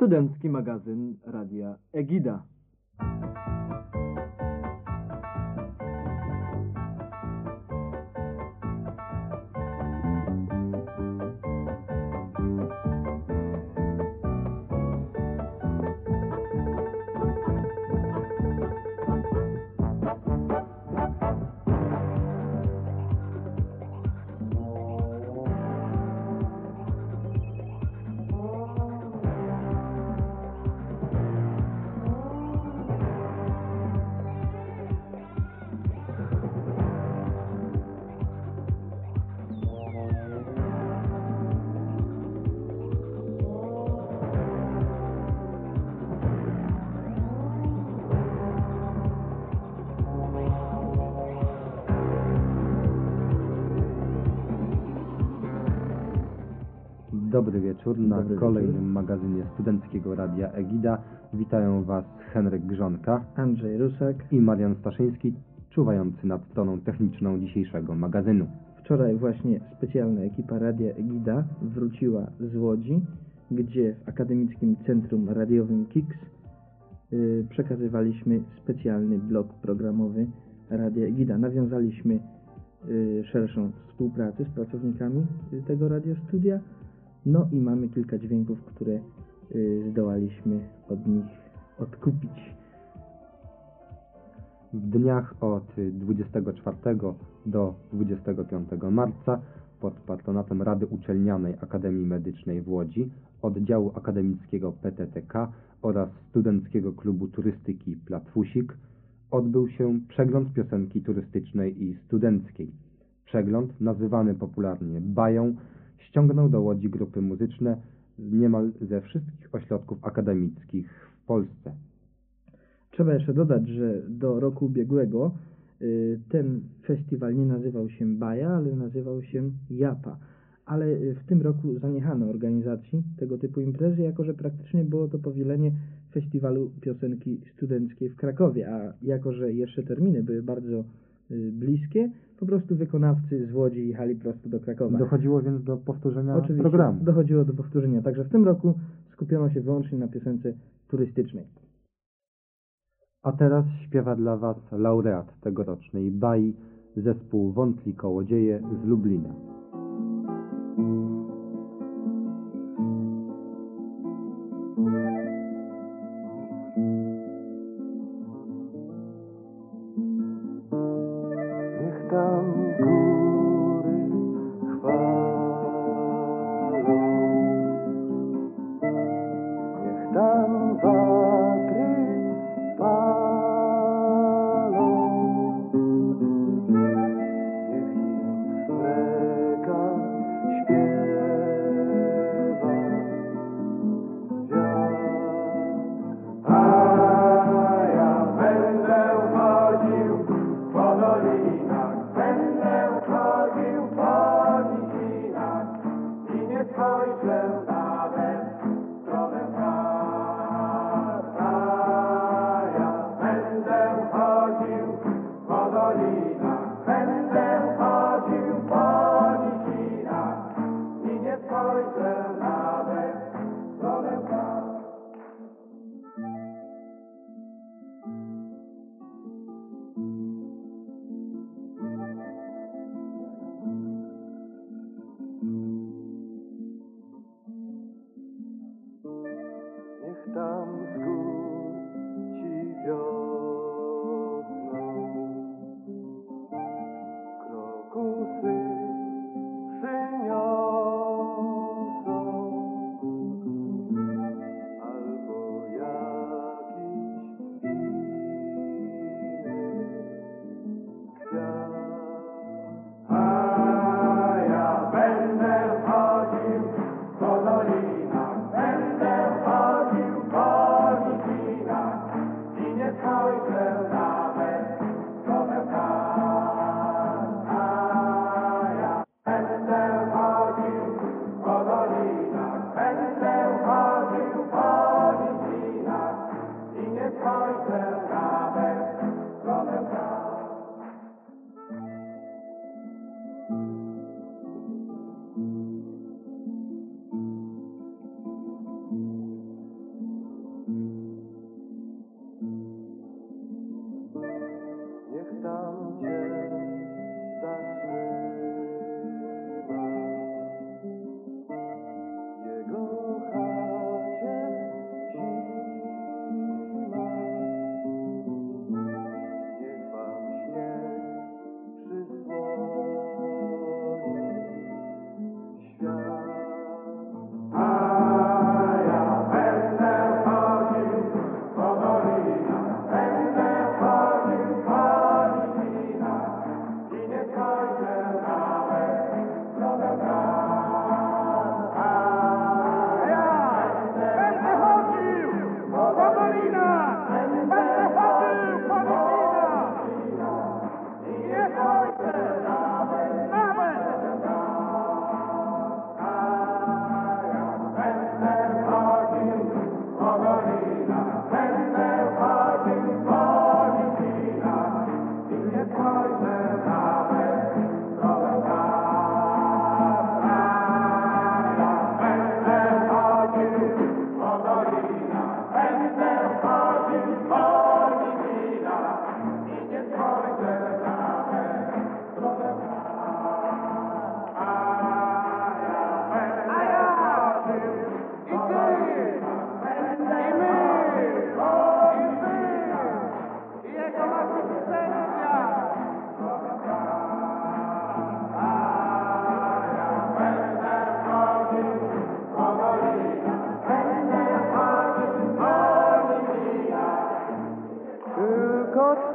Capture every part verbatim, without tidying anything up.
Studencki magazyn Radia Egida. Dobry wieczór na Dobry kolejnym wieczór. magazynie Studenckiego Radia Egida. Witają Was Henryk Grzonka, Andrzej Rusak. i Marian Staszyński, czuwający nad stroną techniczną dzisiejszego magazynu. Wczoraj właśnie specjalna ekipa Radia Egida wróciła z Łodzi, gdzie w Akademickim Centrum Radiowym K I K S yy, przekazywaliśmy specjalny blok programowy Radia Egida. Nawiązaliśmy yy, szerszą współpracę z pracownikami yy, tego radiostudia. No i mamy kilka dźwięków, które y, zdołaliśmy od nich odkupić. W dniach od dwudziestego czwartego do dwudziestego piątego marca pod patronatem Rady Uczelnianej Akademii Medycznej w Łodzi, oddziału akademickiego P T T K oraz Studenckiego Klubu Turystyki Platfusik odbył się przegląd piosenki turystycznej i studenckiej. Przegląd, nazywany popularnie Bają, ściągnął do Łodzi grupy muzyczne z niemal ze wszystkich ośrodków akademickich w Polsce. Trzeba jeszcze dodać, że do roku ubiegłego y, ten festiwal nie nazywał się Baja, ale nazywał się Japa. Ale y, w tym roku zaniechano organizacji tego typu imprezy, jako że praktycznie było to powielenie festiwalu piosenki studenckiej w Krakowie, a jako że jeszcze terminy były bardzo y, bliskie, po prostu wykonawcy z Łodzi jechali prosto do Krakowa. Dochodziło więc do powtórzenia Oczywiście, programu. dochodziło do powtórzenia. Także w tym roku skupiono się wyłącznie na piosence turystycznej. A teraz śpiewa dla Was laureat tegorocznej Bai, zespół Wątli Kołodzieje z Lublina. Niech tam góry chwalą, niech tam wiatry palą, niech im smreka śpiewa wiatr. A ja będę chodził po dolinach, będę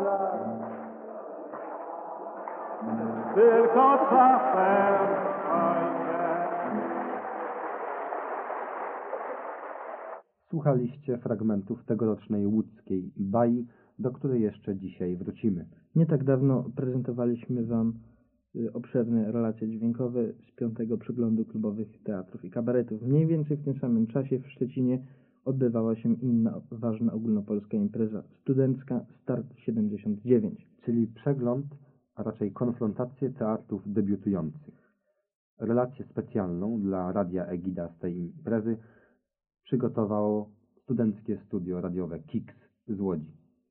lat. Tylko czasem fajnie. Słuchaliście fragmentów tegorocznej łódzkiej Bai, do której jeszcze dzisiaj wrócimy. Nie tak dawno prezentowaliśmy Wam y, obszerne relacje dźwiękowe z piątego przeglądu klubowych teatrów i kabaretów. Mniej więcej w tym samym czasie w Szczecinie odbywała się inna ważna ogólnopolska impreza studencka Start siedemdziesiąt dziewięć. Czyli przegląd, a raczej konfrontację teatrów debiutujących. Relację specjalną dla Radia Egida z tej imprezy przygotowało studenckie studio radiowe Kiks z Łodzi.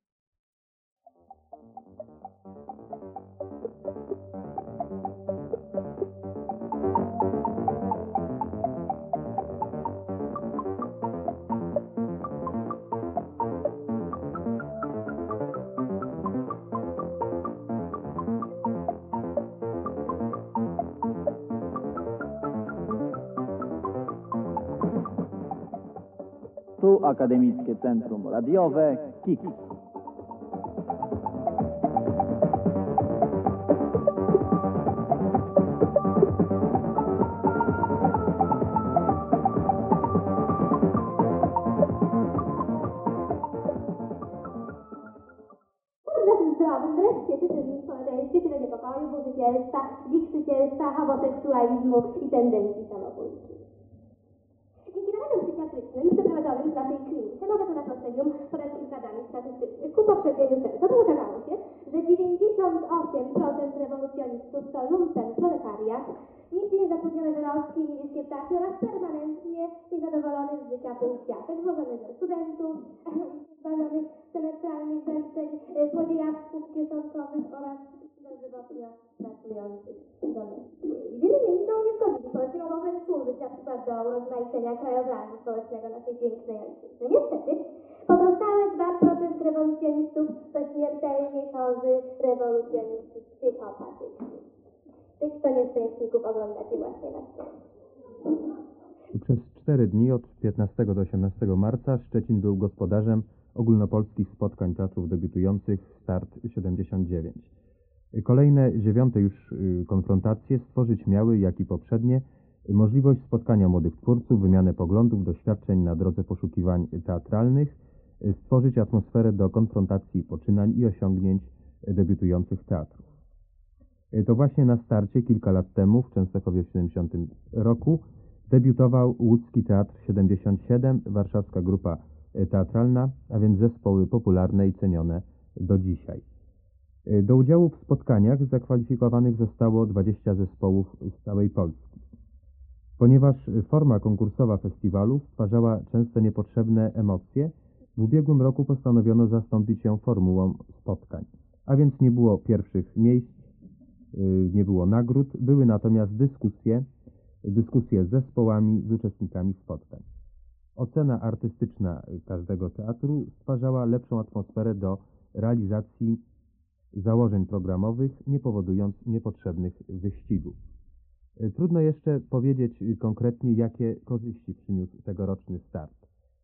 Tu Akademickie Centrum Radiowe Kiks. Naszym zdrowym wreszcie życzę społeczeństwie tyle niepokoju, burzycielstwa, wichrzycielstwa, homoseksualizmu i tendencji samobójczych. Dzięki naradom psychiatrycznym przeprowadzonym w naszej klinice mogę to na procedzium podać kilka danych statystycznych ku pokrzepieniu sensu. To okazało się, że dziewięćdziesiąt osiem procent rewolucjonistów to lumpen proletariat, nigdy nie zatrudnione wyrostki, niebieskie ptaki oraz permanentnie niezadowolonych z życia półświatek, złożony ze studentów, zbawionych semestralnych zleceń, złodziejastwów kieszonkowych oraz dożywotnio pracujących domyślnie. Wiele miejsc są niezgodni społecznie mogą wręcz służyć na przykład do urozmaicenia krajobrazu społecznego naszej pięknej ojczyzny. Niestety, pozostałe dwa procent rewolucjonistów to śmiertelnie chorzy rewolucjoniści psychopatyczni. Tych to nieszczęśników oglądacie właśnie na scenie. Przez cztery dni od piętnastego do osiemnastego marca Szczecin był gospodarzem ogólnopolskich spotkań teatrów debiutujących Start siedemdziesiąt dziewięć. Kolejne, dziewiąte już konfrontacje stworzyć miały, jak i poprzednie, możliwość spotkania młodych twórców, wymianę poglądów, doświadczeń na drodze poszukiwań teatralnych, stworzyć atmosferę do konfrontacji poczynań i osiągnięć debiutujących teatrów. To właśnie na Starcie kilka lat temu, w Częstochowie w siedemdziesiątym roku, debiutował Łódzki Teatr siedemdziesiąt siedem, warszawska grupa teatralna, a więc zespoły popularne i cenione do dzisiaj. Do udziału w spotkaniach zakwalifikowanych zostało dwadzieścia zespołów z całej Polski. Ponieważ forma konkursowa festiwalu stwarzała często niepotrzebne emocje, w ubiegłym roku postanowiono zastąpić ją formułą spotkań. A więc nie było pierwszych miejsc, nie było nagród, były natomiast dyskusje, dyskusje z zespołami, z uczestnikami spotkań. Ocena artystyczna każdego teatru stwarzała lepszą atmosferę do realizacji założeń programowych, nie powodując niepotrzebnych wyścigów. Trudno jeszcze powiedzieć konkretnie, jakie korzyści przyniósł tegoroczny Start.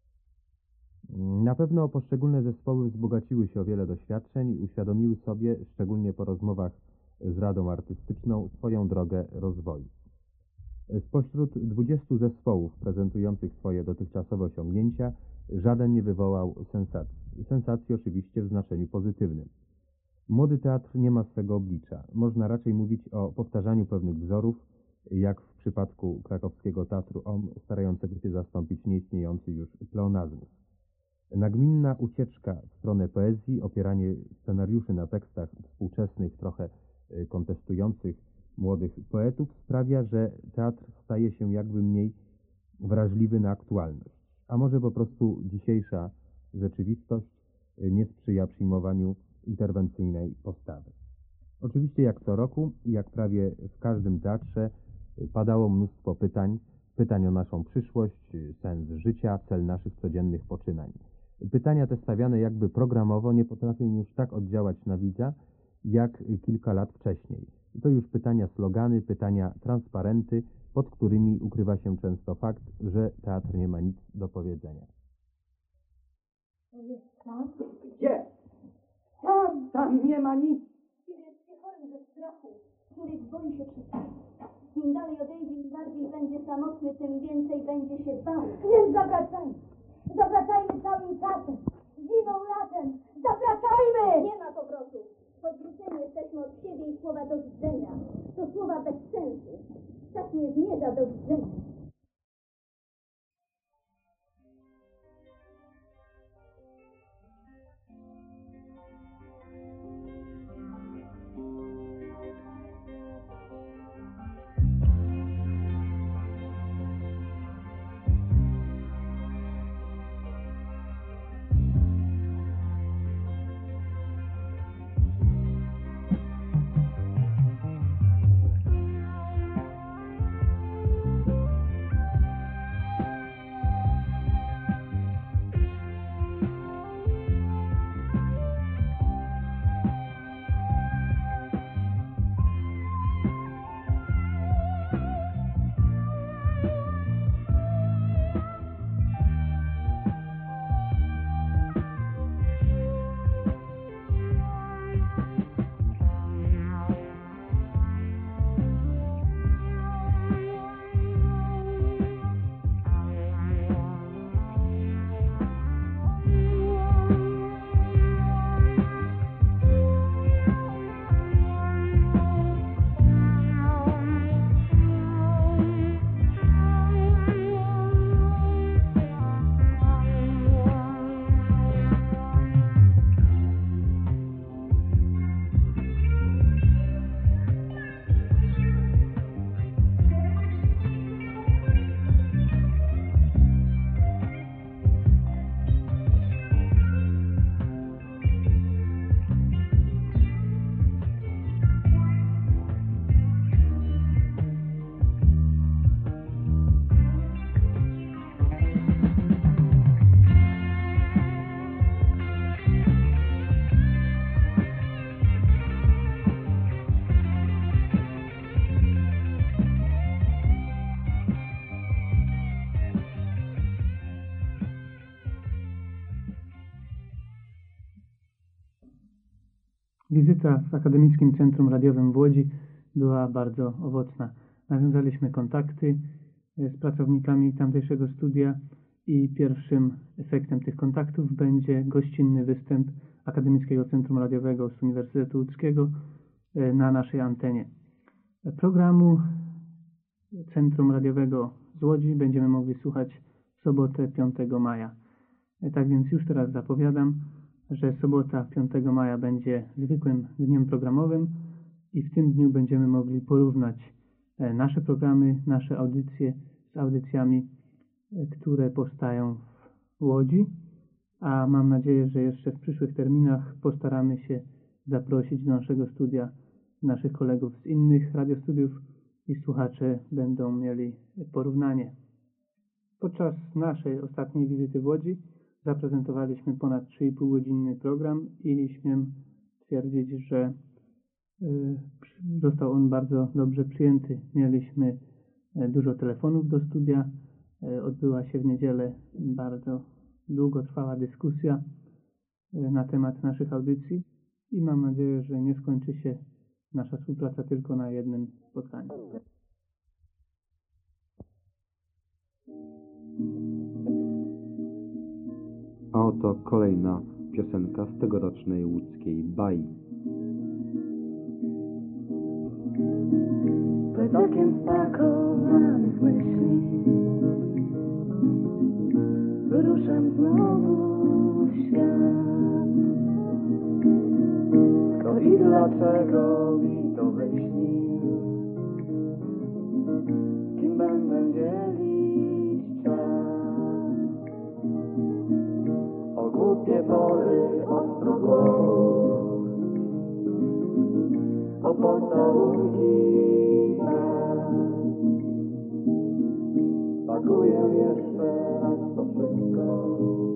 Na pewno poszczególne zespoły wzbogaciły się o wiele doświadczeń i uświadomiły sobie, szczególnie po rozmowach z Radą Artystyczną, swoją drogę rozwoju. Spośród dwudziestu zespołów prezentujących swoje dotychczasowe osiągnięcia żaden nie wywołał sensacji. Sensacji oczywiście w znaczeniu pozytywnym. Młody teatr nie ma swego oblicza. Można raczej mówić o powtarzaniu pewnych wzorów, jak w przypadku krakowskiego Teatru O M, starającego się zastąpić nieistniejący już pleonazmus. Nagminna ucieczka w stronę poezji, opieranie scenariuszy na tekstach współczesnych, trochę kontestujących młodych poetów sprawia, że teatr staje się jakby mniej wrażliwy na aktualność. A może po prostu dzisiejsza rzeczywistość nie sprzyja przyjmowaniu interwencyjnej postawy. Oczywiście jak co roku i jak prawie w każdym teatrze padało mnóstwo pytań, pytań o naszą przyszłość, sens życia, cel naszych codziennych poczynań. Pytania te stawiane jakby programowo nie potrafią już tak oddziałać na widza, jak kilka lat wcześniej. To już pytania slogany, pytania transparenty, pod którymi ukrywa się często fakt, że teatr nie ma nic do powiedzenia. Wiesz co? Gdzie? Tam, tam nie ma nic. Kiedy jest się chorym ze strachu, człowiek boi się wszystkiego. Im dalej odejdzie, im bardziej będzie samotny, tym więcej będzie się bał. Więc zawracajmy. Zawracajmy całym czasem. Zimą, latem. Zawracajmy! Nie ma powrotu. Odwróceni jesteśmy od siebie i słowa do widzenia. To słowa bez sensu. Tak nie zmierza do widzenia. Wizyta w Akademickim Centrum Radiowym w Łodzi była bardzo owocna. Nawiązaliśmy kontakty z pracownikami tamtejszego studia i pierwszym efektem tych kontaktów będzie gościnny występ Akademickiego Centrum Radiowego z Uniwersytetu Łódzkiego na naszej antenie. Programu Centrum Radiowego z Łodzi będziemy mogli słuchać w sobotę piątego maja. Tak więc już teraz zapowiadam, że sobota piątego maja będzie zwykłym dniem programowym i w tym dniu będziemy mogli porównać nasze programy, nasze audycje z audycjami, które powstają w Łodzi, a mam nadzieję, że jeszcze w przyszłych terminach postaramy się zaprosić do naszego studia naszych kolegów z innych radiostudiów i słuchacze będą mieli porównanie. Podczas naszej ostatniej wizyty w Łodzi zaprezentowaliśmy ponad trzy i pół godzinny program i śmiem twierdzić, że został on bardzo dobrze przyjęty. Mieliśmy dużo telefonów do studia, odbyła się w niedzielę bardzo długotrwała dyskusja na temat naszych audycji i mam nadzieję, że nie skończy się nasza współpraca tylko na jednym spotkaniu. A oto kolejna piosenka z tegorocznej łódzkiej Bai. Plecakiem spakowanych myśli wyruszam znowu w świat. Kto i dlaczego mi to wyśnił? Kim będę dzielić czas? O głupie pory ostrogłów, o pocałunki pakuję jeszcze raz to wszystko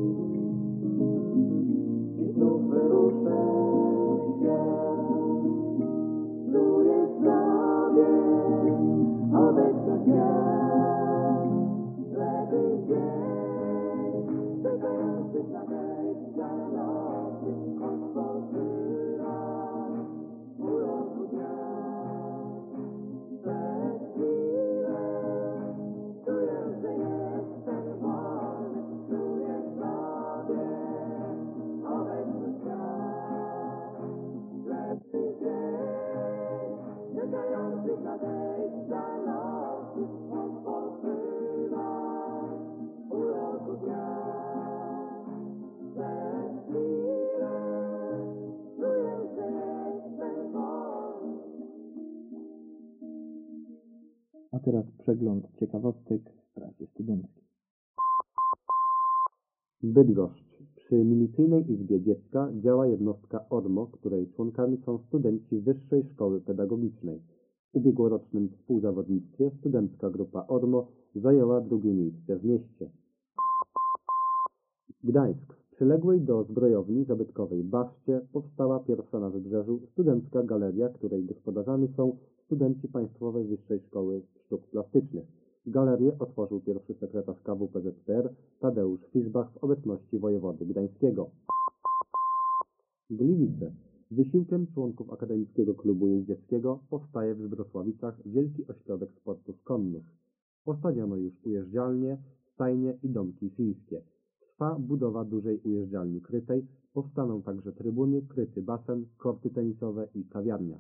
i znów wyruszę w świat. Czuję w sobie obecny świat, ślepy dzień, czekający na deszcz, na nocy, choć A teraz przegląd ciekawostek w prasie studenckiej. Bydgoszcz. Przy Milicyjnej Izbie Dziecka działa jednostka O D M O, której członkami są studenci Wyższej Szkoły Pedagogicznej. W ubiegłorocznym współzawodnictwie studencka grupa O D M O zajęła drugie miejsce w mieście. Gdańsk. W przyległej do zbrojowni zabytkowej Baszcie powstała pierwsza na Wybrzeżu studencka galeria, której gospodarzami są studenci Państwowej Wyższej Szkoły Sztuk Plastycznych. Galerię otworzył pierwszy sekretarz K W P Z P R Tadeusz Fiszbach w obecności wojewody gdańskiego. Gliwice. Wysiłkiem członków Akademickiego Klubu Jeździeckiego powstaje w Zbrosławicach wielki ośrodek sportów konnych. Postawiono już ujeżdżalnie, stajnie i domki fińskie. Trwa budowa dużej ujeżdżalni krytej, powstaną także trybuny, kryty basen, korty tenisowe i kawiarnia.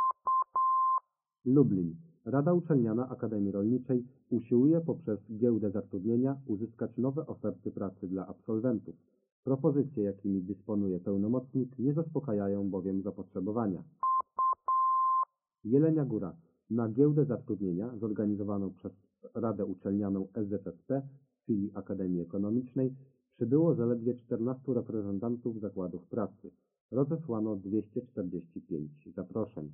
Lublin. Rada Uczelniana Akademii Rolniczej usiłuje poprzez giełdę zatrudnienia uzyskać nowe oferty pracy dla absolwentów. Propozycje, jakimi dysponuje pełnomocnik, nie zaspokajają bowiem zapotrzebowania. Jelenia Góra. Na giełdę zatrudnienia zorganizowaną przez Radę Uczelnianą S Z S P w filii Akademii Ekonomicznej przybyło zaledwie czternastu reprezentantów zakładów pracy. Rozesłano dwieście czterdzieści pięć zaproszeń.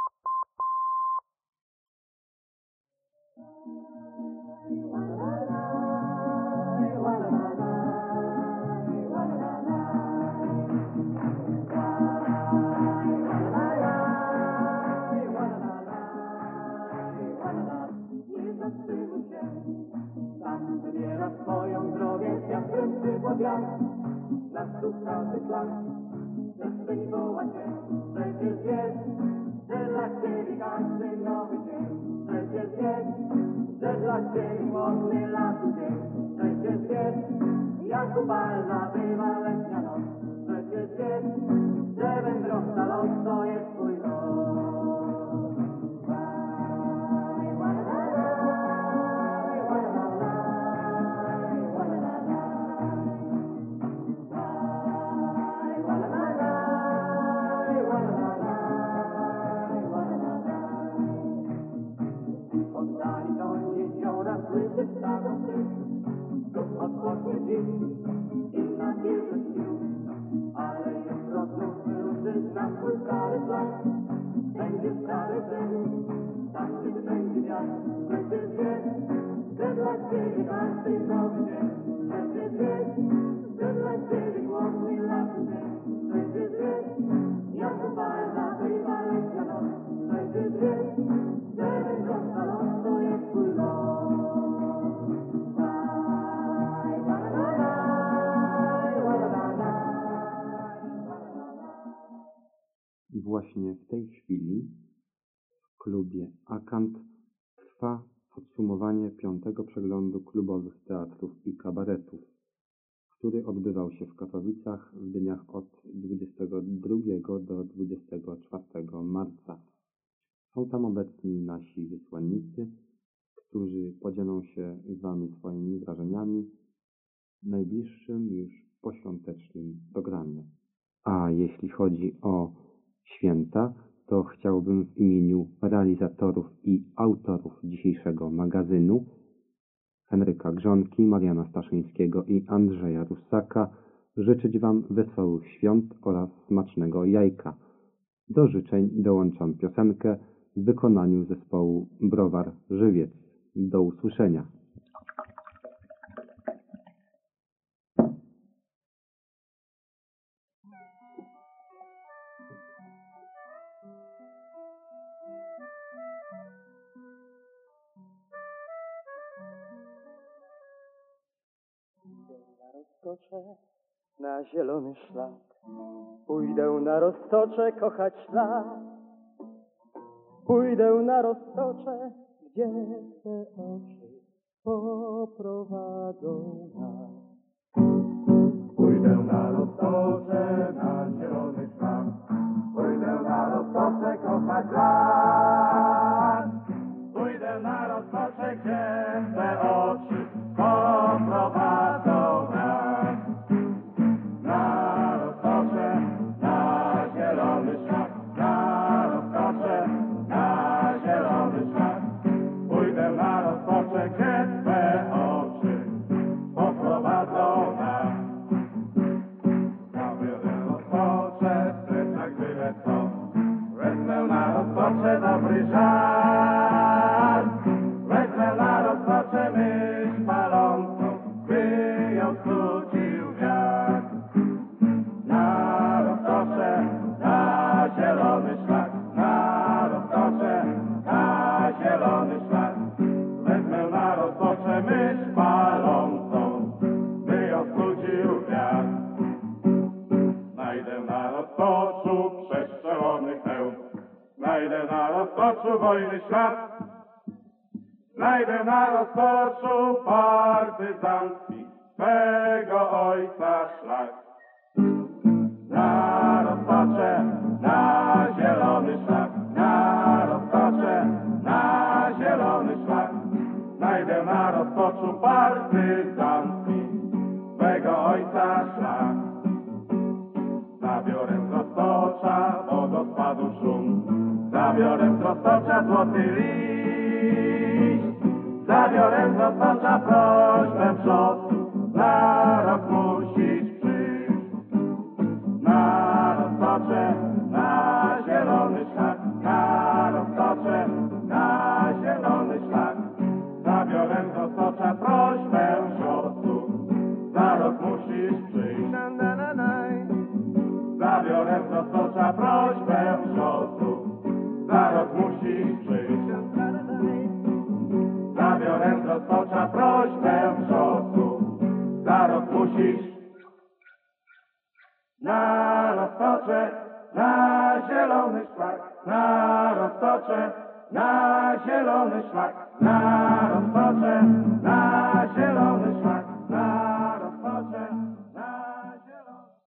Tam wybiera swoją drogę, jak kręcy podjazd. Na słuchawy klas, przestań wołać się, przecież wiesz, że dla ciebie każdy nowy dzień. Przecież wiesz, że dla ciebie młody lasu dzień. Przecież wiesz, jak upalna bywa letnia noc. Przecież wiesz, że wędrowca los to jest twój dom. Słyszy starą krzyk, znów odpocznie dziś i nabierze sił, ale jutro znów wyruszysz na swój stary plac. Będzie stary sen, tam gdzie będzie wiatr. Przecież wiesz, że dla ciebie każdy nowy dzień. Przecież wiesz, że dla ciebie głodny lasu dzień. Przecież wiesz, jak upalna bywa letnia noc. Przecież wiesz, że wędrowca los to jest twój dom. Właśnie w tej chwili w klubie Akant trwa podsumowanie piątego przeglądu klubowych teatrów i kabaretów, który odbywał się w Katowicach w dniach od dwudziestego drugiego do dwudziestego czwartego marca. Są tam obecni nasi wysłannicy, którzy podzielą się z Wami swoimi wrażeniami w najbliższym już poświątecznym programie. A jeśli chodzi o święta, to chciałbym w imieniu realizatorów i autorów dzisiejszego magazynu, Henryka Grzonki, Mariana Staszyńskiego i Andrzeja Russaka, życzyć Wam wesołych świąt oraz smacznego jajka. Do życzeń dołączam piosenkę w wykonaniu zespołu Browar Żywiec. Do usłyszenia. Roztoczę na zielony szlak, pójdę na roztocze kochać szlak. Pójdę na roztocze, gdzie te oczy poprowadzą nas. Pójdę na roztocze na zielony szlak, pójdę na roztocze. poznać lat. Pójdę na rozkosze, gdzie te oczy poprowadzą nas. Na rozkosze, na zielony szlak, na rozkosze, na zielony szlak. Pójdę na rozkosze, gdzie twe oczy poprowadzą nas. Zabiorę rozkosze, w stresach byle co. Wezmę na rozkosze dobry żart. Wezmę na rozkosze myśl palącą, by ją skrócił wiatr. Na rozkosze, na zielony szlak, na rozkosze, na zielony szlak. Wezmę na rozkosze myśl palącą, by ją skrócił wiatr. Znajdę na rozkoszu przestrzelony hełm, znajdę na rozkoszu wojny ślad. Znajdę na rozkoszu partyzancki swego ojca szlak. Na rozkosze, na zielony szlak, na rozkosze, na zielony szlak. Znajdę na rozkoszu partyzancki swego ojca szlak. Zabiorę z rozkosza wodospadu szum, zabiorę z rozkosza złoty liść. Zabiorę z rozkosza prośbę wrzosu, na rok musisz przyjść. Na rozkosze, na zielony szlak, na rozkosze, na zielony szlak. Zabiorę z rozkosza prośbę wrzosu, za rok musisz przyjść. Zabiorę z rozkosza prośbę wrzosu, za rok musisz przyjść. Zabiorę z rozkosza prośbę wrzosu, za rok musisz. Na rozkosze, na zielony szlak, na rozkosze, na zielony szlak, na rozkosze, na